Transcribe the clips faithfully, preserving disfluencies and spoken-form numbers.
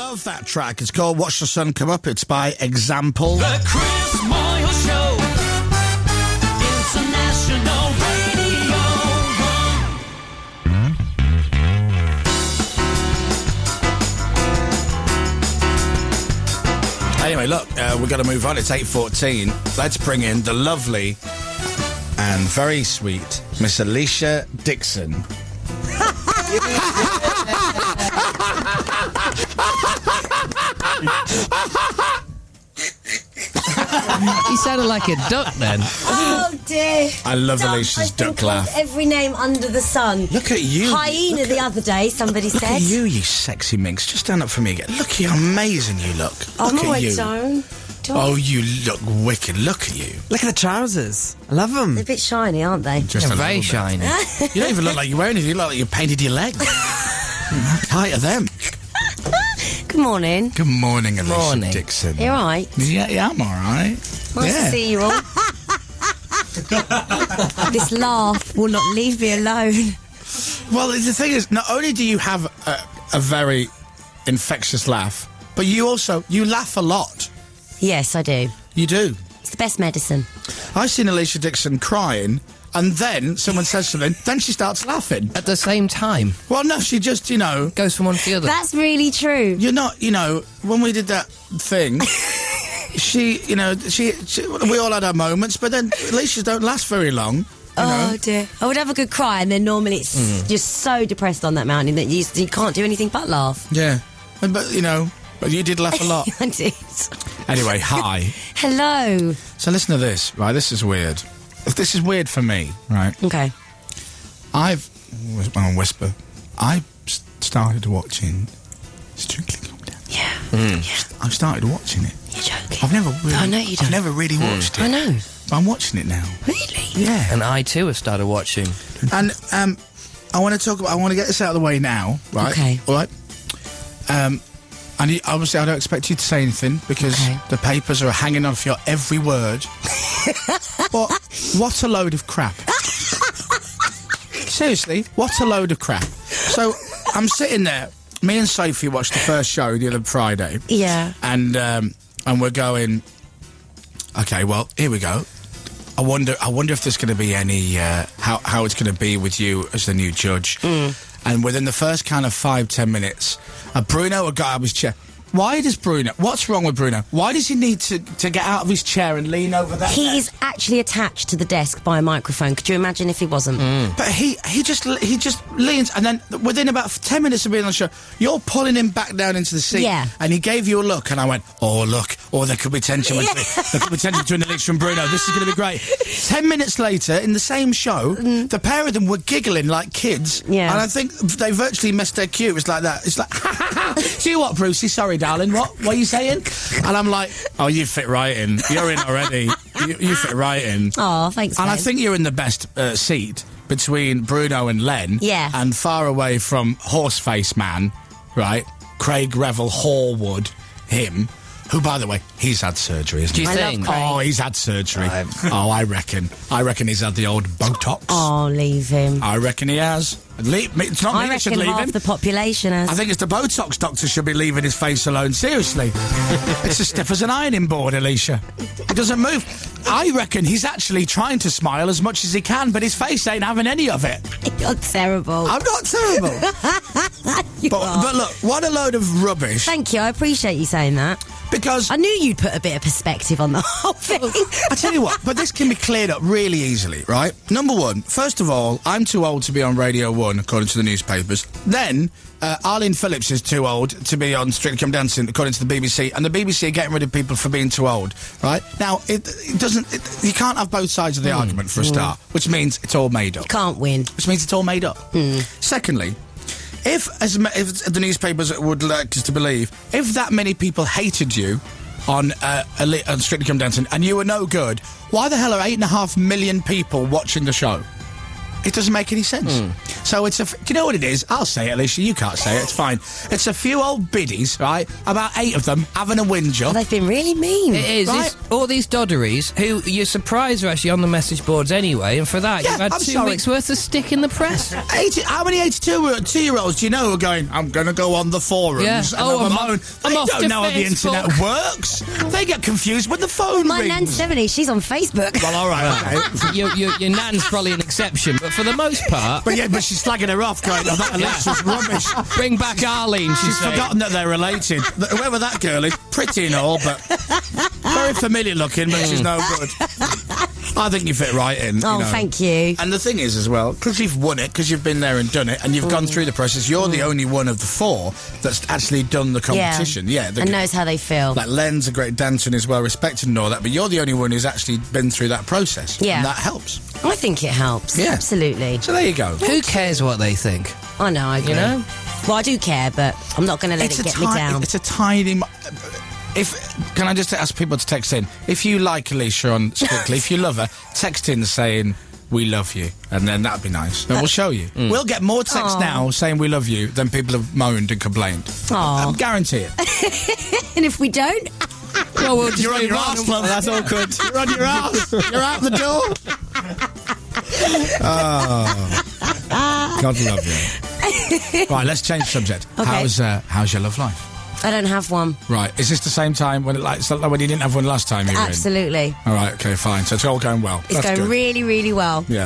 love that track. It's called Watch the Sun Come Up. It's by Example. The Chris Moyle Show. International Radio. Anyway, look, uh, we've got to move on. It's eight fourteen. Let's bring in the lovely and very sweet Miss Alicia Dixon. You sounded like a duck then. Oh dear. I love Duck, Alicia's I've been duck called laugh. Every name under the sun. Look at you. Hyena Look the at- other day, somebody Look said. at you, you sexy minx. Just stand up for me again. Look how amazing you look. Oh, Look no, at I you. don't. Do I? Oh, you look wicked. Look at you. Look at the trousers. I love them. They're a bit shiny, aren't they? Just They're a very little bit. shiny. You don't even look like you're wearing it. You look like you painted your legs. Height of them. Good morning. Good morning, Alicia Morning. Dixon. You all right? Yeah, yeah, I'm all right. Nice yeah. to see you all. This laugh will not leave me alone. Well, the thing is, not only do you have a, a very infectious laugh, but you also, you laugh a lot. Yes, I do. You do. It's the best medicine. I've seen Alicia Dixon crying, and then someone says something, then she starts laughing. At the same time. Well, no, she just, you know, Goes from one to the other. That's really true. you're not, you know, when we did that thing, she, you know, she, she, we all had our moments, but then Alicia's don't last very long. You Oh know? dear. I would have a good cry, and then normally it's just so depressed on that mountain that you, you can't do anything but laugh. Yeah. But, but, you know, but you did laugh a lot. I did. Anyway, hi. Hello. So listen to this, right? This is weird. This is weird for me, right? Okay. I've, I'll whisper, I s- started watching Strictly Come Down. Yeah. Yeah. I've started watching it. You're joking. I've never really, I know you I've don't. never really watched it. I know. But I'm watching it now. Really? Yeah. And I too have started watching. And um, I want to talk about. I want to get this out of the way now, right? Okay. All right. Um, and you, obviously, I don't expect you to say anything because Okay. the papers are hanging on for your every word. But what a load of crap! Seriously, what a load of crap! So I'm sitting there. Me and Sophie watched the first show the other Friday. Yeah. And um, and we're going. Okay, well, here we go. I wonder. I wonder if there's going to be any uh, how how it's going to be with you as the new judge. And within the first kind of five ten minutes, uh, Bruno had got out of his chair. Why does Bruno? What's wrong with Bruno? Why does he need to to get out of his chair and lean over that? He desk? is actually attached to the desk by a microphone. Could you imagine if he wasn't? But he he just he just leans, and then within about ten minutes of being on the show, you're pulling him back down into the seat. Yeah. And he gave you a look, and I went, "Oh look, oh there could be tension between there could be tension between Alicia and Bruno. This is going to be great." Ten minutes later, in the same show, the pair of them were giggling like kids. Yeah. And I think they virtually missed their cue. It was like that. It's like, see what, Brucey? Sorry, darling. What? What are you saying? And I'm like, oh, you fit right in. You're in already. you, you fit right in. Oh, thanks, And I Ben. think you're in the best uh, seat between Bruno and Len. Yeah. And far away from Horseface Man, right? Craig Revel Horwood, him, who, by the way, he's had surgery, isn't Do he? you I love think? Craig. Oh, he's had surgery. Right. Oh, I reckon. I reckon he's had the old Botox. Oh, leave him. I reckon he has. Leave, me- it's not I me that should reckon leave half him. the population has. I think it's the Botox doctor should be leaving his face alone. Seriously. It's as stiff as an ironing board, Alicia. It doesn't move. I reckon he's actually trying to smile as much as he can, but his face ain't having any of it. You're terrible. I'm not terrible. You but, are. but look, what a load of rubbish. Thank you. I appreciate you saying that. Because I knew you'd put a bit of perspective on the whole thing. I tell you what, but this can be cleared up really easily, right? Number one, first of all, I'm too old to be on Radio One, according to the newspapers. Then, uh, Arlene Phillips is too old to be on Strictly Come Dancing, according to the B B C, and the B B C are getting rid of people for being too old, right? Now, it, it doesn't... It, you can't have both sides of the argument, for a start, which means it's all made up. Can't win. Which means it's all made up. Secondly, if, as ma- if the newspapers would like us to believe, if that many people hated you on, uh, Ali- on Strictly Come Dancing and you were no good, why the hell are eight and a half million people watching the show? It doesn't make any sense. So it's a... F- do you know what it is? I'll say it, Alicia. You can't say it. It's fine. It's a few old biddies, right? About eight of them having a whinge up. They've been really mean. It is. Right. It's all these dodderies who you're surprised are actually on the message boards anyway, and for that Yeah, you've had I'm two sorry. weeks worth of stick in the press. eighty, how many eighty-two-year-olds do you know who are going, I'm going to go on the forums Yeah. and Oh, have a I'm off- moan? I'm They off don't to know how the Facebook. internet works. They get confused when the phone My rings. nan's seventy. She's on Facebook. Well, all right, okay. your, your, your nan's probably an exception, but for the most part, But yeah, but she's slagging her off, going, oh, that Alicia's rubbish. bring back Arlene. She's She's forgotten that they're related. Th- Whoever that girl is, pretty and all, but very familiar looking, but she's no good. I think you fit right in. Oh, you know. thank you. And the thing is, as well, because you've won it, because you've been there and done it, and you've gone through the process, you're the only one of the four that's actually done the competition. Yeah, the- and knows how they feel. Like Len's a great dancer and is well respected and all that, but you're the only one who's actually been through that process. Yeah. And that helps. I think it helps. Yeah. Absolutely. So there you go. Who cares what they think? I know, I agree. You know? Well, I do care, but I'm not going to let It's it a get ti- me down. It's a tiny. mo- If can I just ask people to text in? If you like Alicia on Strictly, if you love her, text in saying we love you, and then that'd be nice. And we'll show you. We'll get more texts Aw. now saying we love you than people have moaned and complained. Aw. I guarantee it. And if we don't, Well, we'll just You're on move your on. arse, love. That's awkward. You're on your arse. You're out the door. Oh, God love you. Right, let's change subject. Okay. How's uh, how's your love life? I don't have one. Right, is this the same time when it like so like when you didn't have one last time you were in? Absolutely. All right, okay, fine. So it's all going well. It's That's going good. really, really well. Yeah.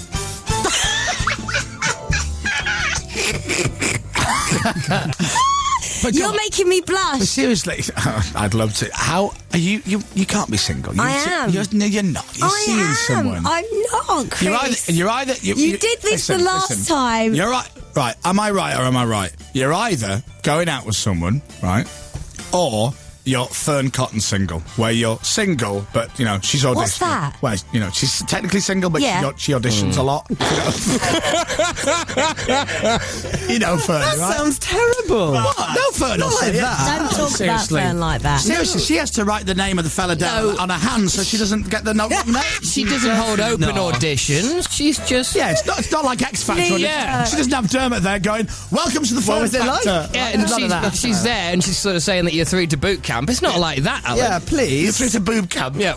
But You're God, making me blush. seriously, I'd love to. How are you? You you can't be single. You, I am. You're, no, you're not. You're I seeing am. someone. I'm not, Chris. You're either. You're either. You, You did this the last time. You're right. Right. Am I right or am I right? You're either going out with someone, right, or you're Fern Cotton single, where you're single, but you know she's auditioning. What's that? Well, you know she's technically single, but Yeah. she, au- she auditions a lot. You know Fern, That right? sounds terrible. What? No Fern will say that. Don't talk Seriously. about Fern like that. Seriously, she has to write the name of the fella down No. on her hand so she doesn't get the no- name. She doesn't hold open No. auditions. She's just Yeah, it's not, it's not like X Factor. Please. Yeah. She doesn't have Dermot there going, welcome to the Fern was it like? Factor. yeah, and None of she's, that. she's there and she's sort of saying that you're through to boot camp. It's not like that, Alan. Yeah, You're please. through to boob camp. Yeah.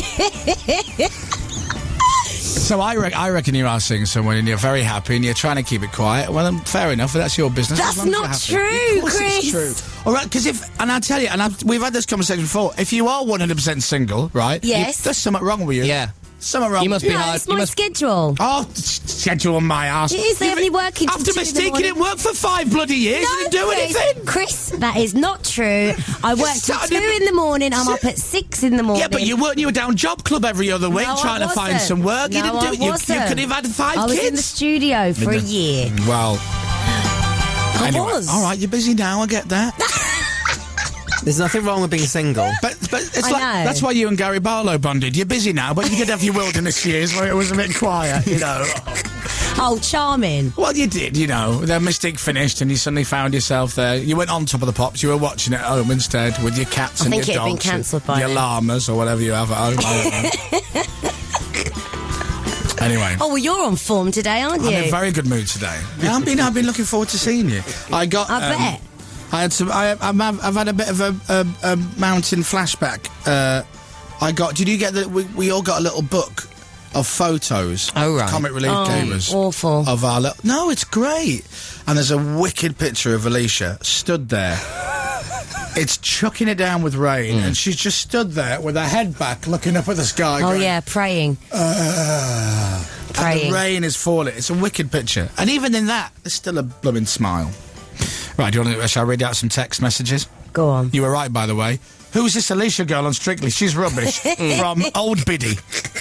So I, re- I reckon you are seeing someone and you're very happy and you're trying to keep it quiet. Well, then, fair enough. That's your business. That's as long as not you're happy. true, Of course it's Chris. true. All right, because if, and I tell you, and I've, we've had this conversation before. If you are one hundred percent single, right? Yes. you- there's something wrong with you. Yeah. Something wrong. You must with be you. No, hard. it's You my must- schedule. Oh, s- schedule on my ass. It is, they You have mean- me working till After two in the mistaking it morning. worked for five bloody years and didn't do Chris, anything. Chris, that is not true. I work till started two in- in the morning. I'm up at six in the morning. Yeah, but you weren't. You were down job club every other week No, I trying to find wasn't. some work. You No, didn't do I it. You, you wasn't. could have had five I was kids. in the studio for a year. Well, I anyway, was. all right. You're busy now. I get that. There's nothing wrong with being single. But but it's I like know. that's why you and Gary Barlow bonded. You're busy now, but you did have your wilderness years where it was a bit quiet, you know. Oh, charming. Well, you did, you know. The Mystique finished, and you suddenly found yourself there. You went on Top of the Pops. You were watching it at home instead with your cats I and think your it had been dogs, cancelled and by your then. llamas or whatever you have at home. I don't know. Anyway. Oh, well, you're on form today, aren't you? I'm in a very good mood today. Yeah, I've been, I've been looking forward to seeing you. I got. I um, bet. I had some. I, I've, I've had a bit of a, a, a mountain flashback. Uh, I got. Did you get that? We, we all got a little book of photos. Oh, right. Comic Relief Oh, Gamers. awful. Of our little. No, it's great. And there's a wicked picture of Alicia stood there. It's chucking it down with rain, and she's just stood there with her head back, looking up at the sky. Oh, going, yeah, praying. Uh, and Praying. the rain is falling. It's a wicked picture. And even in that, there's still a blooming smile. Right, do you want to, shall I read out some text messages? Go on. You were right, by the way. Who's this Alicia girl on Strictly? She's rubbish. From Old Biddy.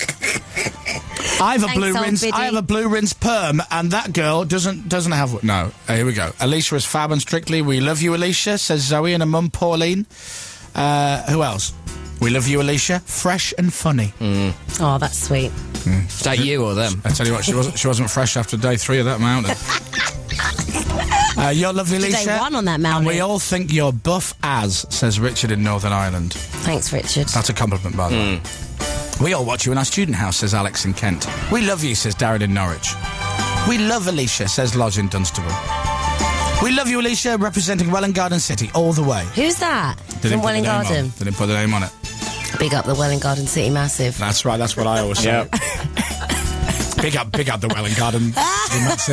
I have a Thanks, blue Old rinse. Biddy. I have a blue rinse perm, and that girl doesn't doesn't have one. No, uh, here we go. Alicia is fab and Strictly. We love you, Alicia. Says Zoe and her mum Pauline. Uh, who else? We love you, Alicia. Fresh and funny. Oh, that's sweet. Is that you or them? I tell you what, she wasn't. She wasn't fresh after day three of that mountain. Uh, you're lovely, Day Alicia. one on that And mountain. we all think you're buff as, says Richard in Northern Ireland. Thanks, Richard. That's a compliment, by the way. We all watch you in our student house, says Alex in Kent. We love you, says Darren in Norwich. We love Alicia, says Lodge in Dunstable. We love you, Alicia, representing Welwyn Garden City all the way. Who's that? They didn't From put the Welwyn name on. Garden. They didn't put the name on it. Big up the Welwyn Garden City Massive. That's right, that's what I always say. Big up, big up the Welwyn Garden. That's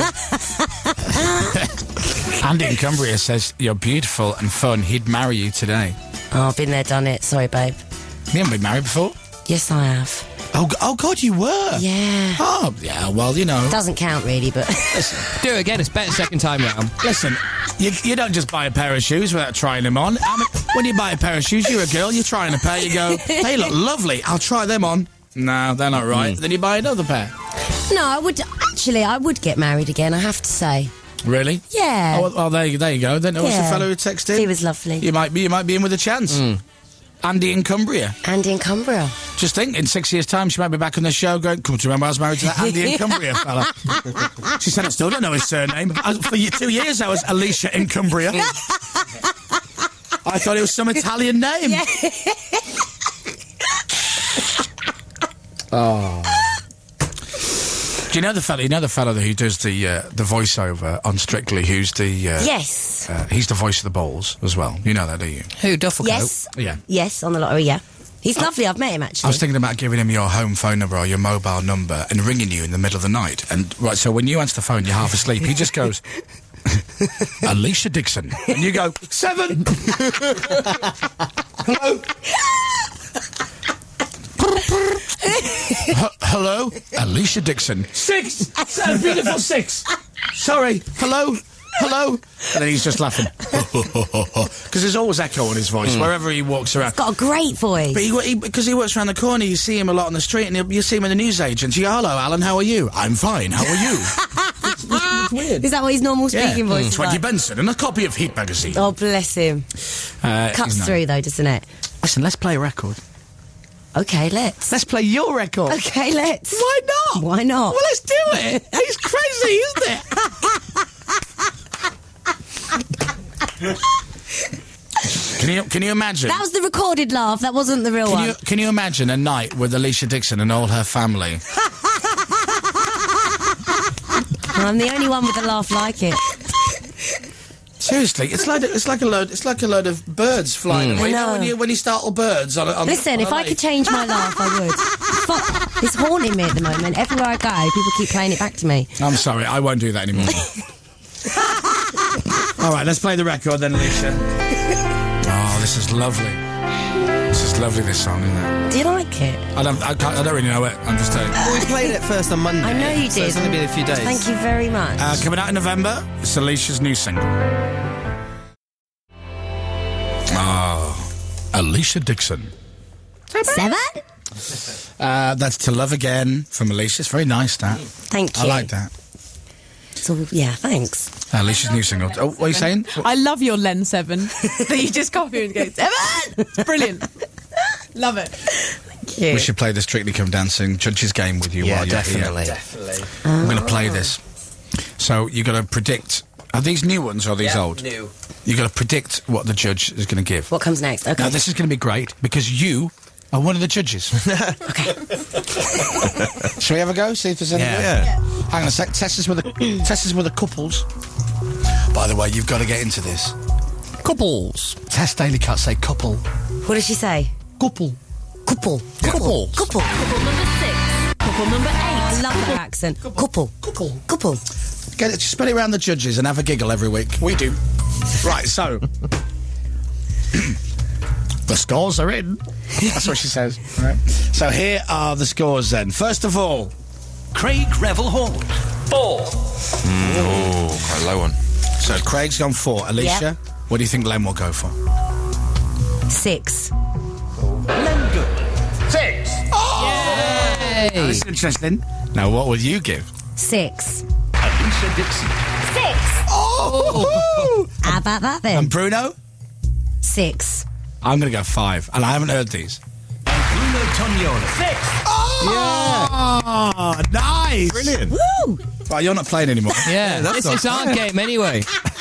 it. Andy in Cumbria says, you're beautiful and fun. He'd marry you today. Oh, I've been there, done it. Sorry, babe. You haven't been married before? Yes, I have. Oh, g- oh God, you were? Yeah. Oh, yeah, well, you know. Doesn't count, really, but... Do it again. It's better second time round. Listen, you, you don't just buy a pair of shoes without trying them on. I mean, when you buy a pair of shoes, you're a girl, you're trying a pair, you go, they look lovely, I'll try them on. No, they're not right. Then you buy another pair. No, I would... Actually, I would get married again, I have to say. Really? Yeah. Oh, well, well, there, you- there you go. Then what's the Yeah. fellow who texted? He was lovely. You might be, you might be in with a chance. Andy in Cumbria. Andy in Cumbria. Just think, in six years' time, she might be back on the show going, come to remember I was married to that Andy in Cumbria fella. She said, I still don't know his surname. I, for y- two years, I was Alicia in Cumbria. I thought it was some Italian name. Oh. Do you know the fella? You know the fella who does the uh, the voiceover on Strictly? Who's the? Uh, Yes. Uh, he's the voice of the Balls as well. You know that, do you? Who? Duffelcoat? Yes. Yeah. Yes, on the lottery, yeah. He's lovely, I've met him, actually. I was thinking about giving him your home phone number or your mobile number and ringing you in the middle of the night. And right, so when you answer the phone, you're half asleep. He just goes, Alicia Dixon, and you go seven. Hello. H- hello, Alicia Dixon. Six. Seven, beautiful six. Sorry. Hello. Hello. And then he's just laughing because there's always echo in his voice wherever he walks around. Got a great voice. But he, he, because he works around the corner, you see him a lot on the street, and you, you see him in the newsagents. You go, hello, Alan, how are you? I'm fine, how are you? it's, it's, it's weird. Is that what his normal speaking voice is Twenty like? Benson and a copy of Heat magazine. Oh, bless him. Uh, Cuts he's not- through, though, doesn't it? Listen, let's play a record. Okay, let's. Let's play your record. Okay, let's. Why not? Why not? Well, let's do it. It's crazy, isn't it? Can you can you imagine? That was the recorded laugh, that wasn't the real Can one. you can you imagine a night with Alicia Dixon and all her family? I'm the only one with a laugh like it. Seriously, it's like it's like a load it's like a load of birds flying away. I You know know. when you when you startle birds on a on Listen, on if a I lake? could change my laugh, I would. Fuck, it's haunting me at the moment. Everywhere I go, people keep playing it back to me. I'm sorry, I won't do that anymore. All right, let's play the record then, Alicia. Oh, this is lovely. This is lovely. This song, isn't it? Do you like it? I don't I, can't, I don't really know it. I'm just telling you. Well, we played it first on Monday. I know you So did. it's only been a few days. Thank you very much. Uh, coming out in November, it's Alicia's new single. Oh, Alicia Dixon. Seven? Uh, that's To Love Again from Alicia. It's very nice, that. Thank you. I like that. So, yeah, thanks. Uh, Alicia's new single. Oh, what are you saying? I love your Len seven that you just copy and go seven. Brilliant. Love it. Thank you. We should play the Strictly Come Dancing judges game with you Yeah, while you're definitely. here. Definitely. I'm going to play this. So you got to predict. Are these new ones or are these old? New. You got to predict what the judge is going to give. What comes next? Okay. Now this is going to be great because you are one of the judges. Okay. Shall we have a go? See if there's any. Yeah. Hang on a sec. Test us with the test us with the couples. By the way, you've got to get into this. Couples. Test Daily Cut. Say couple. What does she say? Couple. Couple. Couple. Couple. Couple number six. Couple number I eight. love her accent. Couple. Couple. Couple. Get it. Just spread it around the judges and have a giggle every week. We do. Right. So. The scores are in. That's what she says. Right. So here are the scores then. First of all, Craig Revel Hall. Four. Oh, quite a low one. so Craig's gone four. Alicia, Yep. what do you think Len will go for? Six. Len Good. Six. Hey. This is interesting. Now, what will you give? Six. Alicia Dixon. Six. Oh! How about that then? And Bruno? Six. I'm going to go five, and I haven't heard these. Bruno Toniolo. Six. Oh, nice! Brilliant. Woo! Right, you're not playing anymore. Yeah, that's this not is our game anyway.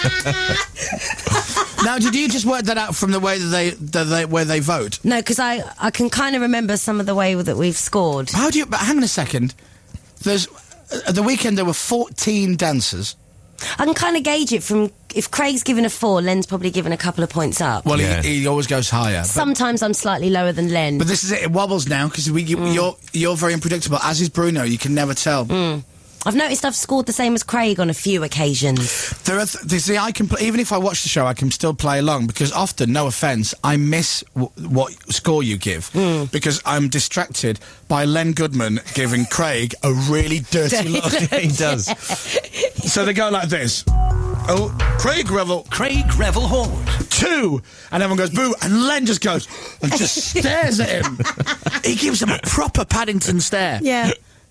Now, did you just work that out from the way that they, that they where they vote? No, because I, I can kind of remember some of the way that we've scored. How do you? But hang on a second. There's at the weekend there were fourteen dancers. I can kind of gauge it from if Craig's given a four, Len's probably given a couple of points up. Well, Yeah. he, he always goes higher. But, Sometimes I'm slightly lower than Len. but this is it. It wobbles now because you, Mm. you're you're very unpredictable. As is Bruno. You can never tell. I've noticed I've scored the same as Craig on a few occasions. There are th- see, I can pl- even if I watch the show, I can still play along because often, no offence, I miss w- what score you give because I'm distracted by Len Goodman giving Craig a really dirty look. He does. So they go like this. Oh, Craig Revel, Craig Revel Hall. two, and everyone goes boo, and Len just goes and just stares at him. He gives him a proper Paddington stare. Yeah.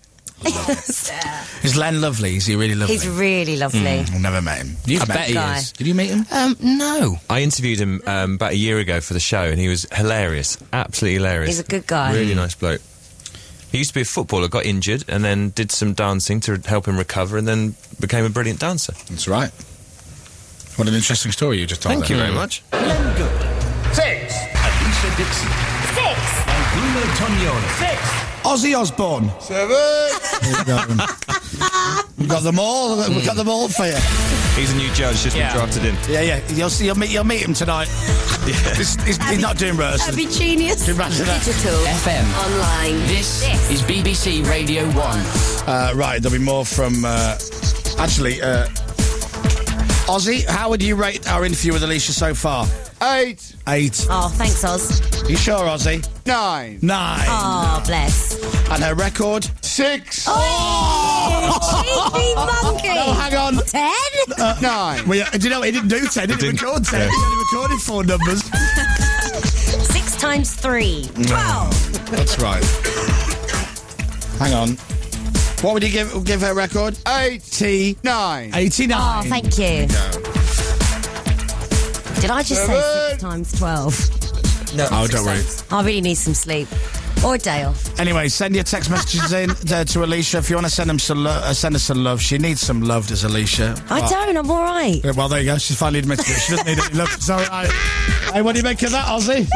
Is Len lovely? Is he really lovely? He's really lovely. I've never met him. You I bet he guy. is. Did you meet him? Um, no. I interviewed him um, about a year ago for the show, and he was hilarious. Absolutely hilarious. He's a good guy. Really nice bloke. He used to be a footballer, got injured, and then did some dancing to help him recover, and then became a brilliant dancer. That's right. What an interesting story you just told. Thank you there. very much. Len Goodman. Six. Alicia Dixon. Six. And Bruno Tonioli. Six. Ozzy Osbourne. Seven. We got them. We got them all. We got them all for you. He's a new judge, just Yeah. been drafted in. Yeah, yeah. You'll see. You'll meet. You'll meet him tonight. This, he's, he's not doing rehearsals. That'd be genius. Imagine that. Digital. F M. Online. This is B B C Radio one. Uh, right. There'll be more from. Uh, actually, uh, Ozzy, how would you rate our interview with Alicia so far? Eight. Eight. Oh, thanks, Oz. You sure, Ozzy? Nine. Nine. Oh, bless. And her record? Six. Oh, cheeky monkey. Oh, hang on. Ten? Nine. We, uh, do you know what? He didn't do ten. He didn't didn't. record ten. Yeah. He only recorded four numbers. Six times three. Twelve. That's right. Hang on. What would you give give her record? Eighty. Nine. eighty-nine. Oh, thank you. Did I just say Seven. six times twelve? No. Oh, don't worry. I really need some sleep. Or a day off. Anyway, send your text messages in uh, to Alicia if you want to send them some lo- uh, send us some love. She needs some love, does Alicia? I Oh. don't, I'm alright. Yeah, well, there you go. She's finally admitted it. She doesn't need any love. Sorry. I, hey, what do you make of that, Ozzy?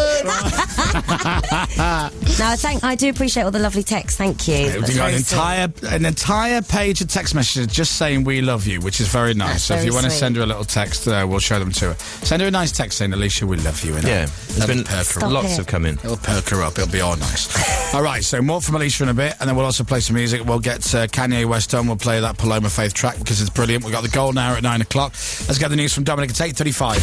Seven. No, I thank, I do appreciate all the lovely texts, thank you. Yeah, That's we got an very sweet. entire an entire page of text messages just saying we love you, which is very nice. That's so if very you want to sweet. send her a little text, uh, we'll show them to her. Send her a nice text saying, Alicia, we love you. And Yeah, it'll- there's been it'll perk her Stop up. lots it. have come in. It'll perk her up. It'll be all nice. All right, so more from Alicia in a bit, and then we'll also play some music. We'll get uh, Kanye West on. We'll play that Paloma Faith track because it's brilliant. We've got the golden hour at nine o'clock. Let's get the news from Dominic at eight thirty-five.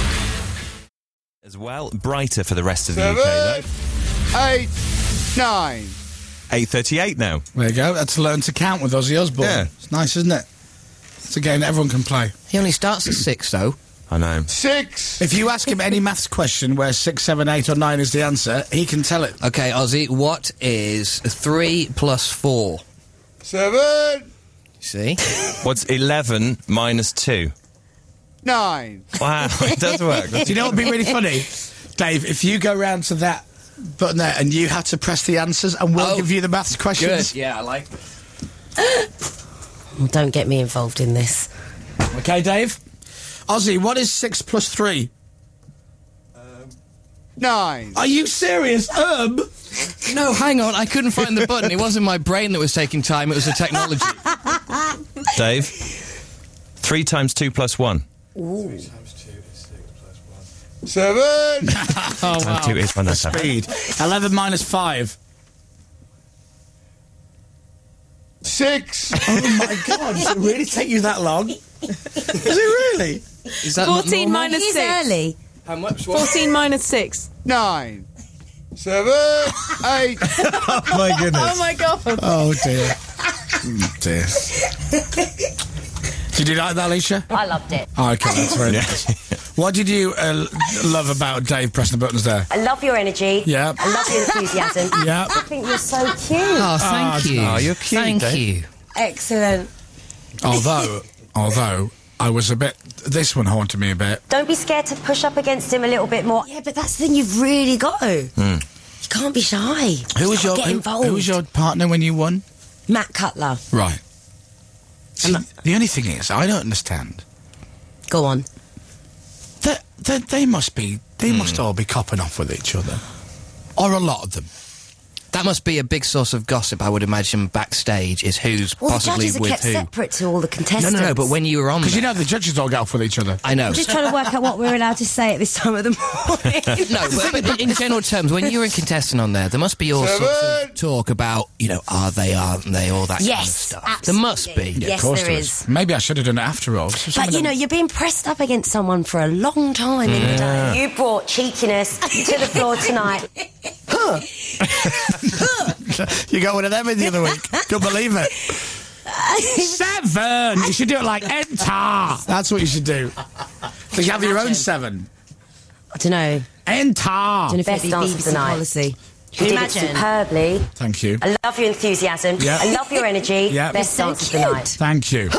As well, brighter for the rest of the U K, though. Seven. Eight. Nine. eight thirty-eight now. There you go. That's Learn to Count with Ozzy Osbourne. Yeah. It's nice, isn't it? It's a game that everyone can play. He only starts at six, though. I know. Six. If you ask him any maths question where six, seven, eight, or nine is the answer, he can tell it. Okay, Ozzy, what is three plus four? Seven. See? What's eleven minus two? Nine. Wow, it does work. Do you know what would be really funny? Dave, if you go round to that button there and you have to press the answers and we'll Oh, give you the maths questions. Good. Yeah, I like Well, don't get me involved in this. Okay, Dave? Ozzy, what is six plus three? Nine. Are you serious? Um? No, hang on. I couldn't find the button. It wasn't my brain that was taking time. It was the technology. Dave, three times two plus one. Seven. Oh, wow. Two is one. The That's speed. eleven minus five. Six. Oh, my God. Does it really take you that long? Does it really? Is that not fourteen normal? minus He's six. early. How much? fourteen minus six. Nine. Seven. Eight. Oh, my goodness. Oh my god. Oh, dear. Oh, dear. Did you like that, Alicia? I loved it. Oh, okay, that's very nice. What did you uh, love about Dave pressing the buttons there? I love your energy. Yeah. I love your enthusiasm. Yeah. I think you're so cute. Oh, thank Oh, you. oh, you're cute, Thank Dave. you. Excellent. Although, although, I was a bit... This one haunted me a bit. Don't be scared to push up against him a little bit more. Yeah, but that's the thing, you've really got to. You can't be shy. Who was You've your got to get who, involved. who was your partner when you won? Matt Cutler. Right. See, the only thing is, I don't understand. Go on. They, they, they must be... They must all be copping off with each other. Or a lot of them. That must be a big source of gossip, I would imagine, backstage, is who's Well, the possibly judges are with kept who. separate to all the No, contestants. no, no, but when you were on Because you there- know the judges all get off with each other. I know. I'm just trying to work out what we're allowed to say at this time of the morning. No, but, but in general terms, when you're a contestant on there, there must be all sorts of Seven. talk about, you know, are they, aren't they, all that kind of Yes, stuff. absolutely. There must be. Yeah. Yes, Of course there there is. Maybe I should have done it after all. So some But of you them- know, you're being pressed up against someone for a long time in the day. You brought cheekiness to the floor tonight. you got one of them in the other week. Don't believe it. Seven. You should do it like enter. That's what you should do. So you have your own seven. I don't know. Enter. Best dance of the night. policy. You did it superbly. Thank you. I love your enthusiasm. Yeah. I love your energy. Yeah. Best You're dance so of the cute. night. Thank you.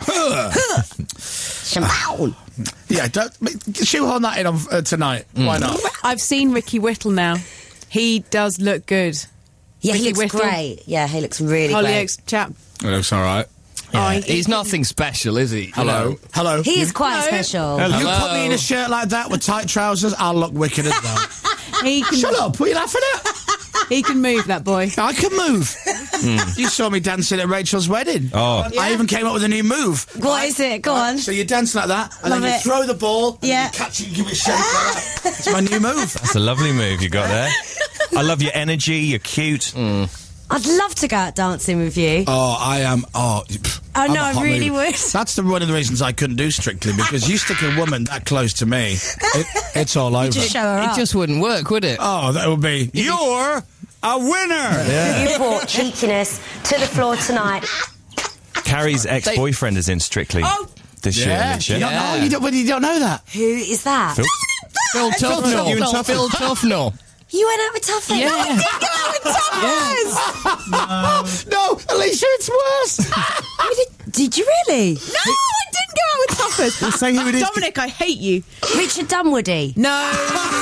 Shampoo. Yeah, don't shoehorn that in on uh, tonight. Why not? I've seen Ricky Whittle now. He does look good. Yeah, he Ricky looks Whittle. great. Yeah, he looks really great. Hollyoaks chap. It looks all right. Oh, he- He's nothing special, is he? Hello. Hello. He You- is quite No. special. You put me in a shirt like that with tight trousers, I'll look wicked as well. He can, Shut up. What are you laughing at? he can move, that boy. I can move. You saw me dancing at Rachel's wedding. Oh. I even came up with a new move. What is it? Go on. So you dance like that, and Love then you it. throw the ball, and Yeah. you catch it, you give it a shake like that. It's my new move. That's a lovely move you got there. I love your energy. You're cute. I'd love to go out dancing with you. Oh, I am. Oh, pff, Oh, I'm no, a I hot really mood. would. That's the one of the reasons I couldn't do Strictly, because you stick a woman that close to me, it, it's all over. Just show her It up. just wouldn't work, would it? Oh, that would be. You're a winner. You brought cheekiness to the floor tonight. Carrie's ex-boyfriend is in Strictly Oh. this year, Yeah. Alicia. You don't, oh, you don't, well, you don't know that. Who is that? Phil? Phil Tufnell. You and Phil, Tuffy. Phil Tufnell. You went out with Tuffy? Yeah. No, I didn't go out with Tuffers! No, Alicia, it's worse. You did, did you really? No, I didn't go out with Tuffers. Say who it is. Dominic, I hate you. Richard Dunwoody. No,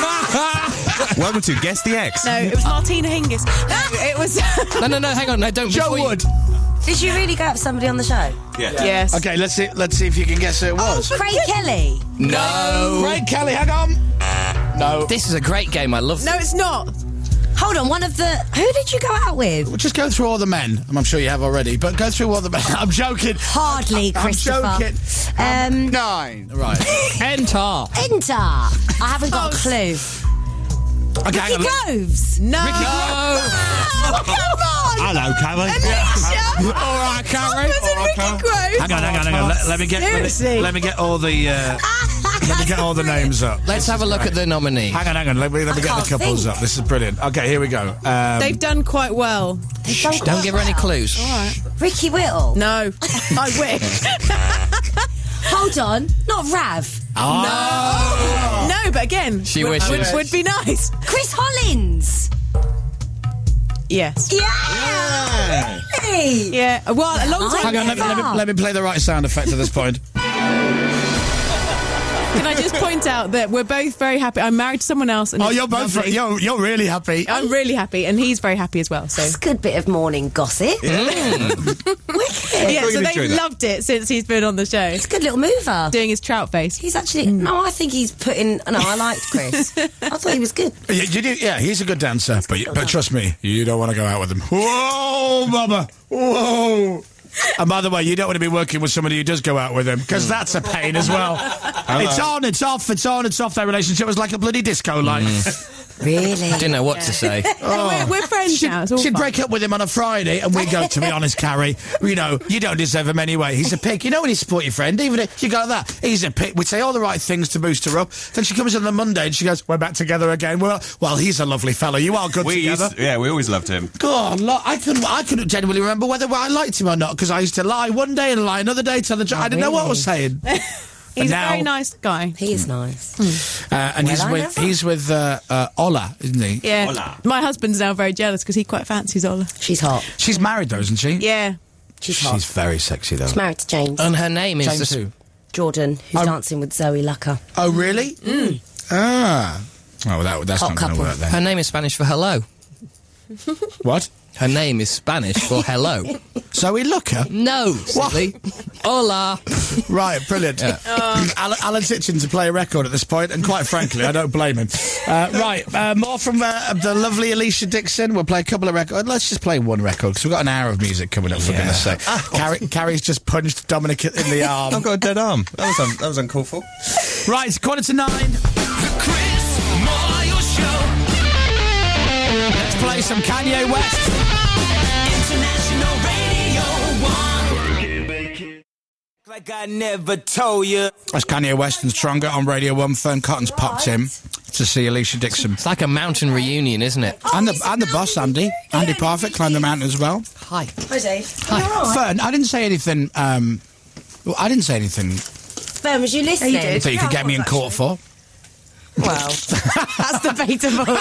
Welcome to Guess the Ex. no, it was Martina Hingis. No, it was. No, no, no, hang on. No, don't. Joe before you- Wood. Did you really go out with somebody on the show? Yes. Okay, let's see. Let's see if you can guess who it was. Craig Kelly. No. Ray Kelly, hang on. No. This is a great game. I love No, it's not. Hold on, one of the... Who did you go out with? We'll just go through all the men. I'm sure you have already, but go through all the men. I'm joking. Hardly, I'm Christopher. joking. Um, Nine. Right. Enter. Enter. I haven't got a clue. Okay, hang Ricky on. Groves. No. Oh, come on. Hello, Carrie. Alicia. All right, Carrie. Tuffers and Ricky Groves. Hang on, hang on, hang on. Let, let me get. Let me, Seriously. let me get all the. Uh, let me get all the names up. Let's have a look at the nominee. Hang on, hang on. Let me let me I get the can't couples think. up. This is brilliant. Okay, here we go. Um, They've done quite well. They've done Don't quite give her any well. clues. Ricky Whittle. No, I wish. Hold on. Not Rav. oh. No, but again, She would, wishes. would, would be nice. Chris Hollins. Yes. Yeah. Really? Yeah. Well, a long time. Hang on. Let me, let me let me play the right sound effect at this point. Can I just point out that we're both very happy? I'm married to someone else. And Oh, it's you're both. lovely. You're you're really happy. I'm really happy, and he's very happy as well. So. That's a good bit of morning gossip. Wicked. Yeah, so Really enjoy they've that. loved it since he's been on the show, It's a good little mover. doing his trout face. He's actually... No, I think he's putting... No, I liked Chris. I thought he was good. You, you do, yeah, he's a good dancer, but but trust me, you don't want to go out with him. Whoa, mama, whoa. And by the way, you don't want to be working with somebody who does go out with him, because that's a pain as well. It's on, it's off, it's on, it's off. Their relationship was like a bloody disco light. Really? Didn't know what to say. we're, we're friends She'd, now. It's all she'd fine. break up with him on a Friday, and we go, to be honest, Carrie, you know, you don't deserve him anyway. He's a pig. You know when you support your friend, even if you go like that, he's a pig. We'd say all the right things to boost her up. Then she comes in on the Monday and she goes, we're back together again. Well, well, he's a lovely fellow. You are good We together. used, yeah, we always loved him. God, lo- I couldn't. I couldn't genuinely remember whether I liked him or not, because I used to lie one day and lie another day. Tell the truth. I didn't know what I was saying. He's now- a very nice guy. He is nice. Uh, and Well, he's I with never- he's with uh, uh, Ola, isn't he? Yeah. Hola. My husband's now very jealous because he quite fancies Ola. She's hot. She's married though, isn't she? Yeah. She's hot. She's very sexy though. She's married to James. And her name is... James the- who? Jordan, who's Oh. dancing with Zoe Lucker. Oh, really? Mm. Ah. Oh, well, that, that's Hot not going to couple. work then. Her name is Spanish for hello. What? Her name is Spanish for hello. Zoe Looker? No, silly. Hola. Right, brilliant. Yeah. Alan, Alan's itching to play a record at this point, and quite frankly, I don't blame him. Uh, right, uh, more from uh, the lovely Alicia Dixon. We'll play a couple of records. Let's just play one record, because we've got an hour of music coming up, for goodness sake. Carrie, Carrie's just punched Dominic in the arm. I've got a dead arm. That was, un- that was uncalled for. Right, it's quarter to nine. The Chris Moyle Show. Let's play some Kanye West. International Radio one. Like I never told you. That's Kanye West and Stronger on Radio one. Fern Cotton's popped in to see Alicia Dixon. It's like a mountain reunion, isn't it? And the and the boss, Andy. Andy Parfit climbed the mountain as well. Hi. Hi, Dave. Hi. Fern, I didn't say anything, um... Well, I didn't say anything Fern, was you listening? Yeah, you did. that you could Yeah, get me in I was, court for. Well, that's debatable.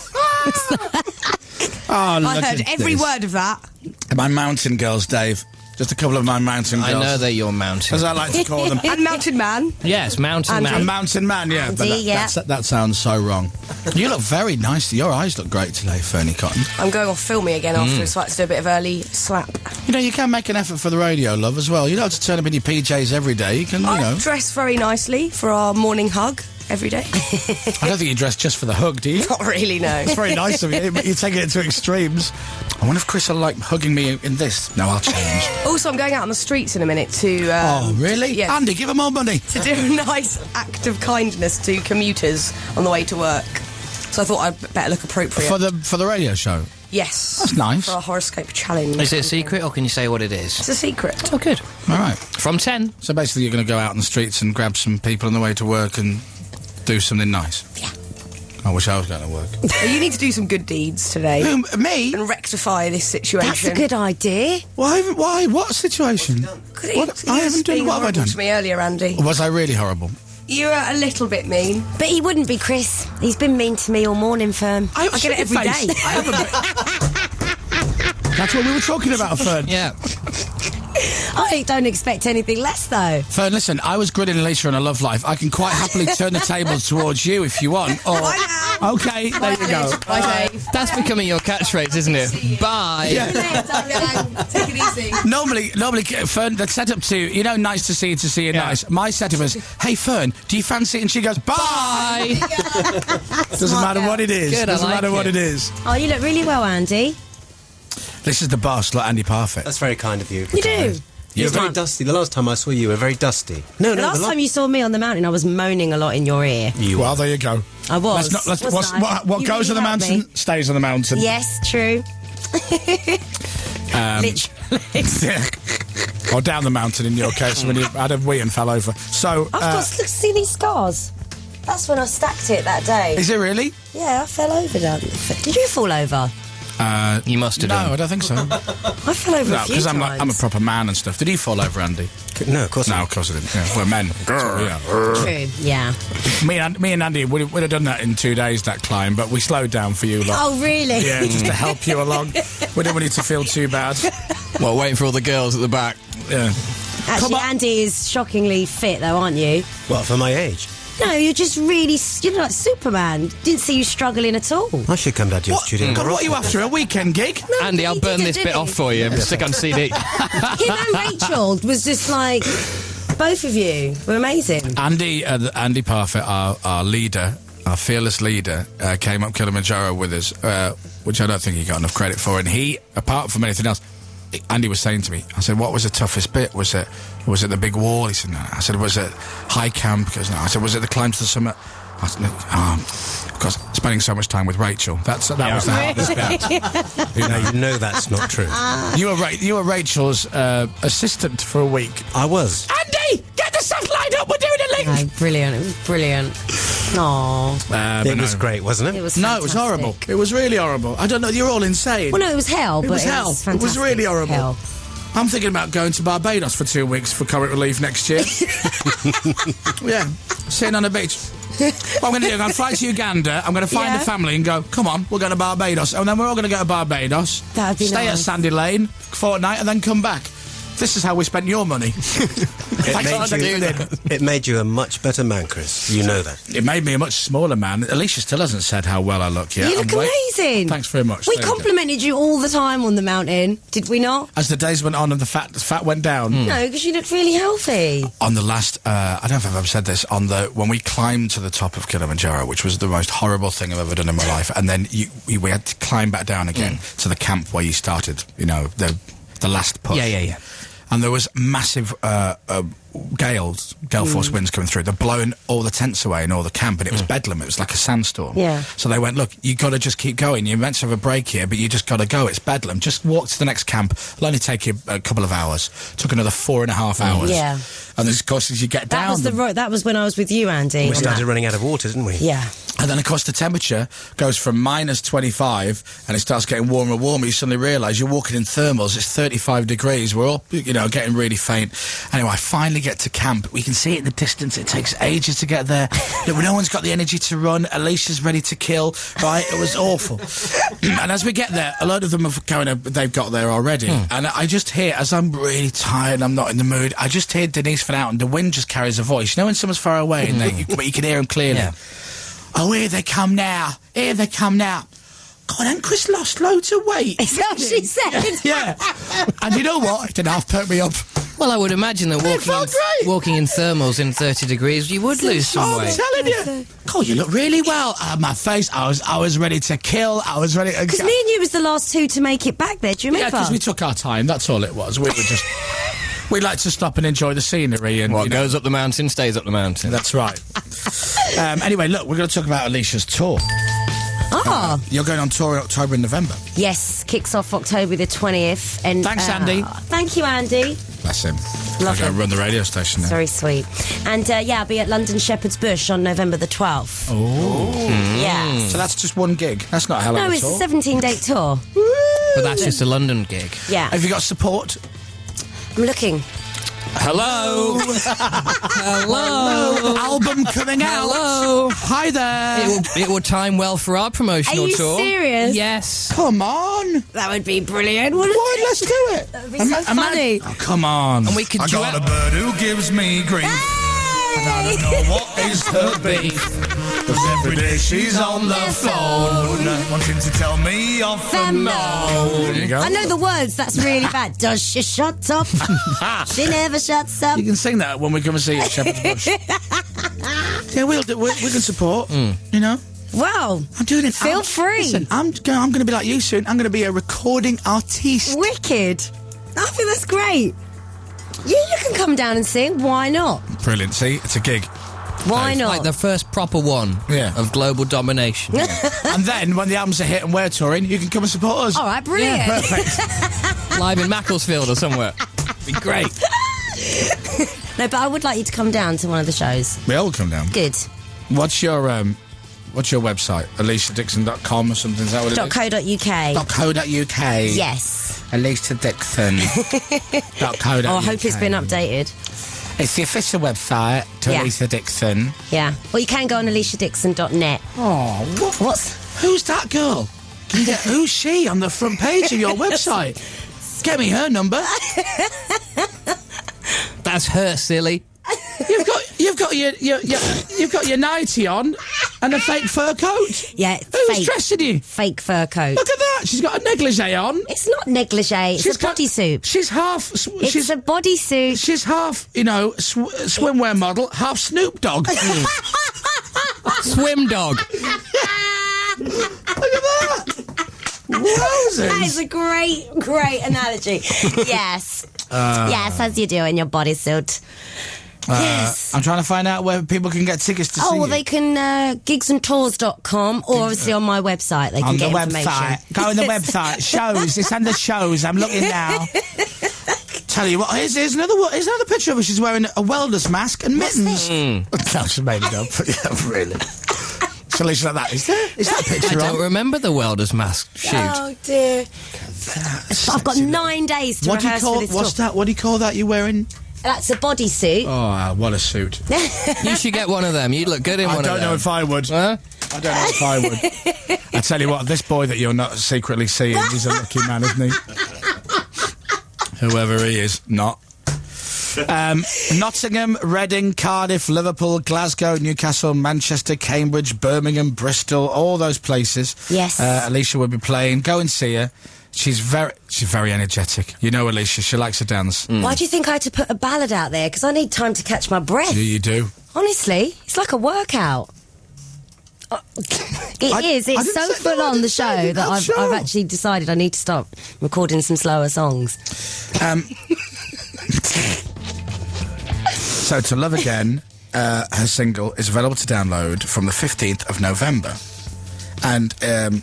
Oh, look I heard at every this. word of that. My mountain girls, Dave. Just a couple of my mountain girls. I know they're your mountain. As I like to call them. And Mountain Man. Yes, mountain A man. mountain man, yeah. but Andy, that, yeah. that's- that sounds so wrong. You look very nice. Your eyes look great today, Fernie Cotton. I'm going off filming again afterwards, so I had to do a bit of early slap. You know, you can make an effort for the radio, love, as well. You don't have to turn up in your P Js every day. You can, you I know. dress very nicely for our morning hug every day. I don't think you dress just for the hug, do you? Not really, no. It's very nice of you, but you take it to extremes. I wonder if Chris will like hugging me in this. No, I'll change. Also, I'm going out on the streets in a minute to... Um, Oh, really? Yes. Andy, give him more money. To do a nice act of kindness to commuters on the way to work. So I thought I'd better look appropriate. For the for the radio show. Yes. That's nice. For our horoscope challenge. Is it a secret, or can you say what it is? It's a secret. Oh, good. All right. From ten. So basically, you're going to go out on the streets and grab some people on the way to work and do something nice. Yeah. I wish I was going to work. You need to do some good deeds today. Who, me? And rectify this situation. That's a good idea. Why? Why? What situation? What? I haven't done. Being What have I horrible done? to me earlier, Andy. Was I really horrible? You were a little bit mean. But he wouldn't be, Chris. He's been mean to me all morning, Fern. I, I get it every face. day. I haven't. That's what we were talking about, Fern. Yeah. I don't expect anything less, though. Fern, listen, I was grilling Alicia on a love life. I can quite happily turn the tables towards you if you want. Or okay, there you go. Bye, Dave. That's becoming your catchphrase, isn't it? Bye. Take it easy. Normally, normally, Fern, the setup to, you know, nice to see you, to see you Yeah. nice. My setup is, hey, Fern, do you fancy it? And she goes, bye. Doesn't matter what it is. Good, I Doesn't like matter what it. it is. Oh, you look really well, Andy. This is the boss, like Andy Parfit. That's very kind of you. You do. You were very time- dusty. The last time I saw you, you were very dusty. No, The no, last the la- time you saw me on the mountain, I was moaning a lot in your ear. you Well, there you go. I was. Let's not, let's, Wasn't what's, I? what what You goes really on the helped mountain me. stays on the mountain. Yes, true. Um, Literally. or down the mountain in your case when you had a wee and fell over. So, I've uh, got, look, see these scars? That's when I stacked it that day. is it really? Yeah, I fell over down. Did you fall over? Uh, You must have no, done. I don't think so. no, I fell over a few because times. I'm like, I'm a proper man and stuff. Did he fall over, Andy? No, of course No, not. of course I didn't. Yeah, we're men. So, yeah. True. Yeah. Me and me and Andy would would have done that in two days, that climb, but we slowed down for you lot. Oh, really? Yeah, just to help you along. We didn't want you to feel too bad. Well, waiting for all the girls at the back. Yeah. Actually, Come on. Andy is shockingly fit, though, aren't you? What, for my age? No, you're just really, you're like Superman. Didn't see you struggling at all. I should come down to your What, studio. and God, go what are you off. after? A weekend gig? Andy, I'll he burn didn't, this did bit he? off for you. Stick on C D. Him and Rachel was just like, both of you were amazing. Andy, uh, the- Andy Parfit, our, our leader, our fearless leader, uh, came up Kilimanjaro with us, uh, which I don't think he got enough credit for. And he, apart from anything else, Andy was saying to me, I said, what was the toughest bit? Was it was it the big wall? He said, no. I said, was it high camp? Because no. I said, was it the climb to the summit? I said, um, because spending so much time with Rachel. That's that was the hardest bit. You know, you know that's not true. You were Ra- you were Rachel's uh, assistant for a week. I was. Andy, get the satellite up. We're doing a link. Oh, brilliant. It was brilliant. Aww. Uh, It was great, wasn't it? It was No, it was fantastic. horrible. It was really horrible. I don't know. You're all insane. Well, no, it was hell, It but was it hell. was It fantastic. was really horrible. Hell. I'm thinking about going to Barbados for two weeks for comic relief next year. Yeah, sitting on the beach. What I'm going to do, I'm going to fly to Uganda, I'm going to find Yeah. a family and go, come on, we'll go to Barbados. And then we're all going to go to Barbados, That'd be stay nice. at Sandy Lane, fortnight, and then come back. This is how we spent your money. It Thanks made, for you, tuning in. it made you a much better man, Chris. You know that. It made me a much smaller man. Alicia still hasn't said how well I look yet. You look I'm wait- amazing. Thanks very much. We There you go. complimented you all the time on the mountain, did we not? As the days went on and the fat the fat went down. No, because you looked really healthy. On the last, uh, I don't know if I've ever said this, on the when we climbed to the top of Kilimanjaro, which was the most horrible thing I've ever done in my life, and then you, we, we had to climb back down again to the camp where you started, you know, the the last push. Yeah, yeah, yeah. And there was massive uh, uh, gales, gale force winds coming through. They're blowing all the tents away and all the camp, and it was bedlam. It was like a sandstorm. Yeah. So they went, look, you got to just keep going. You're meant to have a break here, but you just got to go. It's bedlam. Just walk to the next camp. It'll only take you a couple of hours. Took another four and a half hours. Yeah. And of course, as you get That down, was the ro- that was when I was with you, Andy. We on started that. running out of water, didn't we? Yeah. and then, of course, the temperature goes from minus twenty-five and it starts getting warmer and warmer. You suddenly realise you're walking in thermals. It's thirty-five degrees. We're all, you know, getting really faint. Anyway, I finally get to camp. We can see it in the distance. It takes ages to get there. No, no one's got the energy to run. Alicia's ready to kill. Right? It was awful. And as we get there, a lot of them have kind of, they've got there already. And I just hear, as I'm really tired, I'm not in the mood, I just hear Denise Van Outen. The wind just carries a voice. You know when someone's far away, and they, you, but you can hear them clearly. Yeah. Oh, here they come now. Here they come now. God, and Chris lost loads of weight. Is that what she said? Yeah. And you know what? It didn't half perk me up. Well, I would imagine that walking felt in, great. walking in thermals in thirty degrees, you would lose some Oh, I'm weight. telling you. God, you look really well. Uh, my face, I was I was ready to kill. I was ready to... Because me and you was the last two to make it back there. Do you Yeah, remember? because we took our time. That's all it was. We were just... We like to stop and enjoy the scenery. And What you know, goes up the mountain stays up the mountain. That's right. um, anyway, look, we're going to talk about Alicia's tour. Ah. You're going on tour in October and November. Yes, kicks off October the twentieth. And Thanks, uh, Andy. Thank you, Andy. Bless him. Love I'll go him. run the radio station now. Very sweet. And uh, yeah, I'll be at London Shepherd's Bush on November the twelfth. Oh. Yeah. So that's just one gig. That's not a hell of No, a it's a tour. seventeen-day tour. But that's just a London gig. Yeah. Have you got support? I'm looking. Hello. Hello. Album coming out. Hello. Hi there. It will, it will time well for our promotional Are you tour. serious? Yes. Come on. That would be brilliant, wouldn't Why, it? let's do it. That would be so funny. Oh, come on. And we could I got duet- a bird who gives me grief. And I don't know what is her beef. Cause every day she's on the phone, wanting to tell me off the Femme no. There you go. I know the words. That's really bad. Does she shut up? She never shuts up. You can sing that when we come and see you at Shepherd's Bush. Yeah, we'll do, we, we can support. You know, Wow. I'm doing it. Feel I'm- free. Listen, I'm going. I'm going to be like you soon. I'm going to be a recording artiste. Wicked. I think that's great. Yeah, you can come down and sing. Why not? Brilliant. See, it's a gig. Why It's not? like the first proper one Yeah. of global domination. And then when the album's a hit and we're touring, you can come and support us. All right, brilliant. Perfect. Live in Macclesfield or somewhere. Be great. No, but I would like you to come down to one of the shows. We all come down. Good. What's your um, what's your website? Alicia Dixon dot com or something? Is that what it Dot is? co dot uk. Dot co dot uk. Yes. Alicia Dixon. dot co dot Oh, I uk. hope it's been updated. It's the official website to Yeah. Alicia Dixon. Yeah. Well, you can go on alicia dixon dot net. Oh, what? What's... Who's that girl? Can you get, who's she on the front page of your website? Get me her number. That's her, silly. You've got you've got your, your, your you've got your nightie on and a fake fur coat. Yeah, it's Who's fake. dressing you? Fake fur coat. Look at that. She's got a negligee on. It's not negligee. It's She's a got- bodysuit. She's half. Sw- It's she's a bodysuit. she's half. You know, sw- swimwear model, half Snoop Dogg. Swim dog. Look at that. Wowzers. That is a great, great analogy. Yes. yes, as you do in your bodysuit. yes. I'm trying to find out where people can get tickets to Oh, see well, you. they can uh, gigs and tours dot com or obviously on my website. They can on the get information. website. Go on the website. Shows. It's under shows. I'm looking now. Tell you what. Here's, here's another. one- Here's another picture of her. She's wearing a welder's mask and mittens. No, she made it up. Yeah, really. Solution like that. Is there? Is that I picture don't on? remember the welder's mask shoot. Oh, dear. I've got nine days to What do you rehearse call? for this What's tour. that? What do you call that? You're wearing? That's a bodysuit. Oh, uh, what a suit. You should get one of them. You'd look good in I one don't of know them. if I would. Huh? I don't know if I would. I tell you what, this boy that you're not secretly seeing, he's a lucky man, isn't he? Whoever he is, not. Um, Nottingham, Reading, Cardiff, Liverpool, Glasgow, Newcastle, Manchester, Cambridge, Birmingham, Bristol, all those places. Yes. Uh, Alicia will be playing. Go and see her. She's very, she's very energetic. You know Alicia, she likes to dance. Why do you think I had to put a ballad out there? Because I need time to catch my breath. Yeah, you do. Honestly, it's like a workout. Uh, it I- is. I It's didn't so say- full no, I on the didn't say show anything. that I'm I've, sure. I've actually decided I need to start recording some slower songs. Um, so, To Love Again, uh, her single, is available to download from the fifteenth of November. And, um...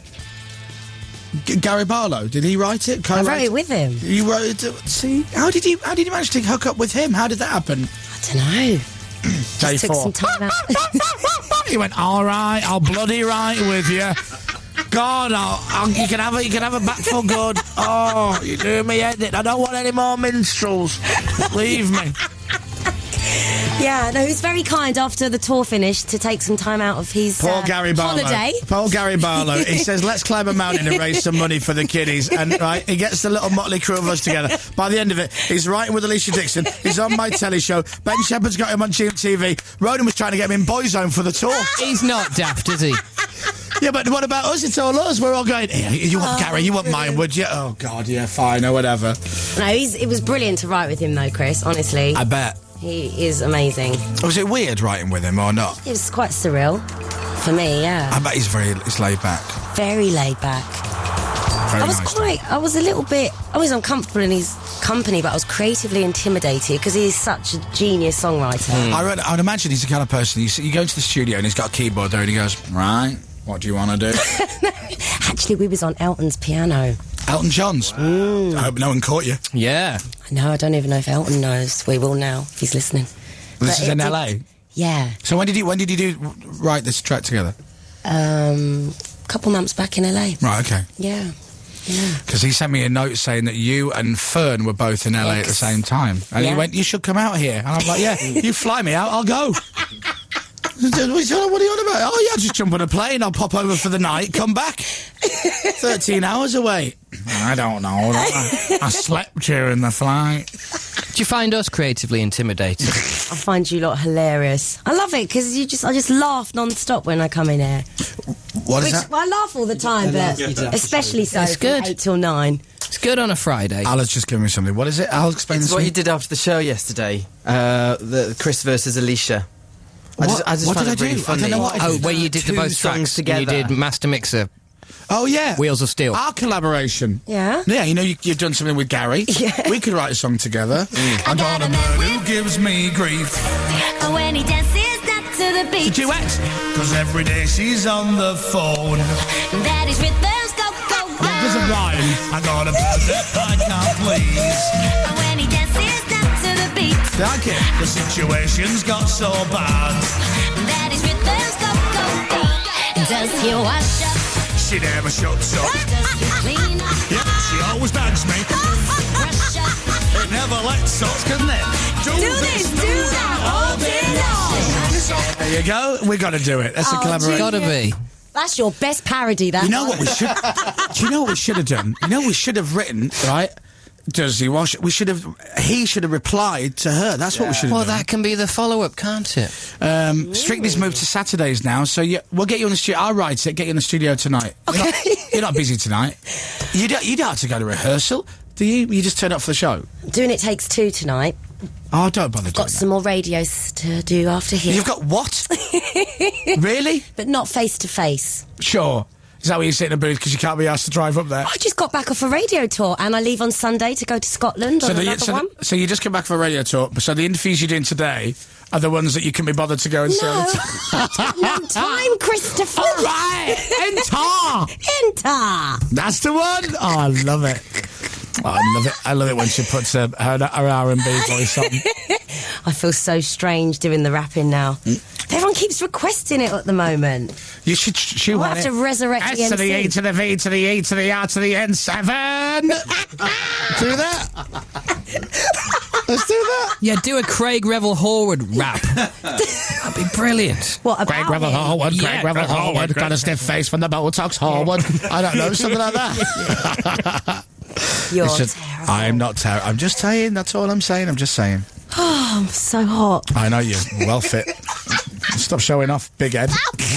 G- Gary Barlow, did he write it? I Co-write wrote it with him. You wrote it. See, how did you? How did you manage to hook up with him? How did that happen? I don't know. Day Just took four. some time out. He went, all right, I'll bloody right with you. God, I'll, I'll, you can have it. You can have a back for good. Oh, you're doing me head in. I don't want any more minstrels. Leave me. Yeah, no, he was very kind after the tour finished to take some time out of his Poor uh, Gary Barlow. holiday. Poor Gary Barlow. He says, let's climb a mountain and raise some money for the kiddies. And right, he gets the little motley crew of us together. By the end of it, he's writing with Alicia Dixon. He's on my telly show. Ben Shepherd's got him on G M T V. Ronan was trying to get him in Boyzone for the tour. He's not daft, is he? Yeah, but what about us? It's all us. We're all going, hey, you want Oh, Gary, you want brilliant. mine, would you? Oh, God, yeah, fine, or whatever. No, he's, it was brilliant to write with him, though, Chris, honestly. I bet. He is amazing. Was it weird writing with him or not? It was quite surreal for me, yeah. I bet he's very he's laid back. Very laid back. Very I was nice. quite, I was a little bit, I was uncomfortable in his company, but I was creatively intimidated because he's such a genius songwriter. I read, I'd imagine he's the kind of person, you, see, you go into the studio and he's got a keyboard there and he goes, right, what do you want to do? Actually, we was on Elton's piano. Elton John's. I hope no one caught you. Yeah. No, I don't even know if Elton knows. We will now, if he's listening. This But is it in did- L A? Yeah. So when did you when did you do write this track together? Um, a couple months back in L A. Right, okay. Yeah. Yeah. Because he sent me a note saying that you and Fern were both in L A at the Yes. same time. And Yeah. he went, you should come out here. And I'm like, yeah, you fly me out, I'll go. What are you on about? Oh, yeah, just jump on a plane, I'll pop over for the night, come back. thirteen hours away. I don't know. I, I slept during the flight. Do you find us creatively intimidating? I find you lot hilarious. I love it because you just, I just laugh non-stop when I come in here. What is Which, that? well, I laugh all the time, but especially so It's from good. eight till nine. It's good on a Friday. Alice just giving me something. What is it? I'll explain It's this what to you me. did after the show yesterday. Uh, the Chris versus Alicia. I just, I just What found did it I really do? I funny. don't know what I Oh, did. where you did the Two both songs tracks together. You did Master Mixer, Oh, yeah. Wheels of Steel. Our collaboration. Yeah. Yeah, you know, you, you've done something with Gary. Yeah. We could write a song together. I got a man who gives me grief. And when he dances not to the beat, Duet. Cause every day she's on the phone. that is rhythms go, go, go. It doesn't rhyme. I got a man that I can't please. And when he dances not to the beat, Like it. The situation's got so bad. that is rhythms go, go, go. Does he wash up? She never shuts up. Does he clean up? Yeah, she always nags me. Brush up? It never lets up, couldn't it? Do, Do this, do that, all day long. There you go. we got to do it. That's a Oh, collaboration. Gotta be. That's your best parody, that You know one. what we should... do you know what we should have done? You know what we should have written, right? Does he wash... We should have... He should have replied to her. That's what we should have Well, done. that can be the follow-up, can't it? Um, Strictly's moved to Saturdays now, so you, we'll get you in the studio. I'll write it, get you in the studio tonight. Okay. You're not, you're not busy tonight. You don't, you don't have to go to rehearsal, do you? You just turn up for the show. Doing It Takes Two tonight. Oh, don't bother doing Got some more radios to do after that. here. You've got what? Really? But not face to face. Sure. Is that why you sit in a booth because you can't be asked to drive up there? I just got back off a radio tour and I leave on Sunday to go to Scotland on the, another so, one. the, so you just come back for a radio tour, so the interviews you're doing today are the ones that you can be bothered to go and see. No, no time, Christopher. All right, enter. Enter. That's the one. Oh, I love it. Oh, I love it. I love it when she puts her, her, her R and B voice on. I feel so strange doing the rapping now. Everyone keeps requesting it at the moment. You should chew I'll on have it. to resurrect the S to the M C. E to the V to the E to the R to the N seven. Do that. Let's do that. Yeah, do a Craig Revel Horwood rap. That'd be brilliant. What about Craig Revel him? Horwood, Yeah, Craig Revel Craig Horwood, got a stiff face from the Botox Horwood. I don't know, something like that. You're It's just- terrible. I'm not terrible. I'm just saying. That's all I'm saying. I'm just saying. Oh, I'm so hot. I know you're well fit. Stop showing off, big head.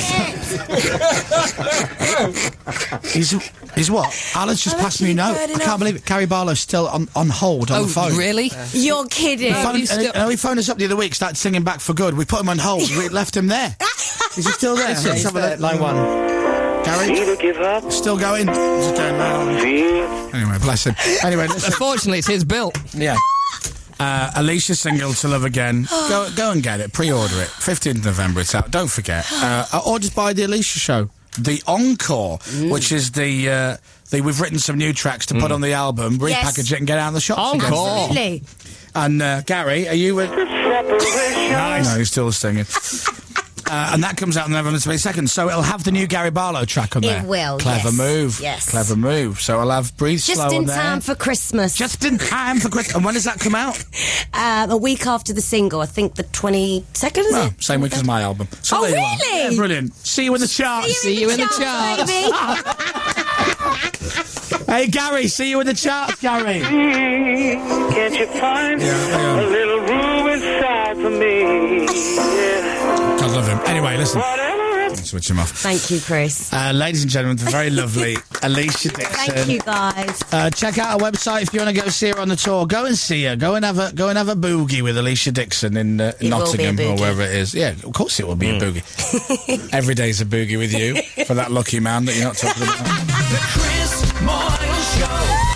he's, he's what? Alan's just passed me a note. I can't believe it. Gary Barlow's still on, on hold on Oh, the phone. really? You're kidding. He phoned, still- uh, he phoned us up the other week, started singing Back for Good. We put him on hold. We left him there. Is he still there? Yeah, he's there, line one. Gary? Still going? Just going round. Anyway, bless him. Anyway, listen. Unfortunately, it's his bill. Yeah. Uh, Alicia single To Love Again. Go go and get it. Pre-order it. fifteenth of November it's out. Don't forget. Uh, or just buy the Alicia show. The Encore, which is the... Uh, the we've written some new tracks to put on the album, repackage Yes. it and get it out in the shops again. Encore. Absolutely. And uh, Gary, are you with... Nice. No, he's still singing. Uh, and that comes out on November twenty-second, so it'll have the new Gary Barlow track on It there. will, Clever yes. move. Yes. Clever move. So I'll have Breathe Just Slow in on there. time for Christmas. Just in time for Christmas. And when does that come out? Um, a week after the single, I think the twenty-second, is No, it? same week as my album. So Oh, there you are. really? Yeah, brilliant. See you in the charts. See you in the charts. baby. Hey, Gary, see you in the charts, Gary. Can't you find Yeah, a little room inside for me? Yeah. I love him. Anyway, listen. Switch him off. Thank you, Chris. Uh, ladies and gentlemen, the very lovely Alicia Dixon. Thank you, guys. Uh, check out our website if you want to go see her on the tour. Go and see her. Go and have a go and have a boogie with Alicia Dixon in uh, It will be a Nottingham or boogie. wherever it is. Yeah, of course it will be a boogie. Every day's a boogie with you for that lucky man that you're not talking about. The Chris Moyle Show.